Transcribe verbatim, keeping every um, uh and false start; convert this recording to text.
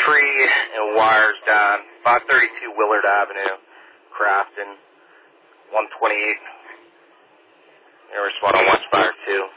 tree and wires down five thirty-two Willard Avenue, Crafton, one twenty-eight. Air respond on Westfire two.